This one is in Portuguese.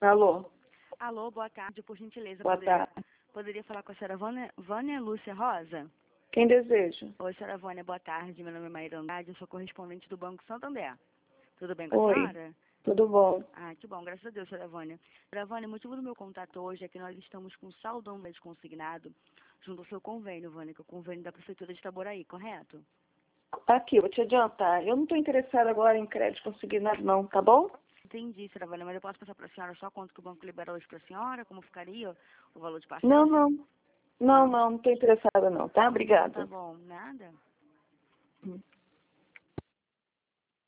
Alô, Alô, boa tarde, por gentileza. boa tarde. Poderia falar com a senhora Vânia Lúcia Rosa? Quem deseja? Oi, senhora Vânia, boa tarde. Meu nome é Maíra Andrade, eu sou correspondente do Banco Santander. Tudo bem com a Oi, senhora? tudo bom? Ah, que bom, graças a Deus, senhora Vânia. Senhora Vânia, o motivo do meu contato hoje é que nós estamos com saldão desconsignado junto ao seu convênio, Vânia, que é o convênio da Prefeitura de Itaboraí, correto? Aqui, vou te adiantar. Eu não estou interessada agora em crédito consignado, não, tá bom? Entendi, senhora Vânia, mas eu posso passar para a senhora só quanto que o banco liberou hoje para a senhora? Como ficaria o valor de Não, parcela? não. Não, Não? não estou interessada, não, tá? Então tá Obrigada. bom, nada?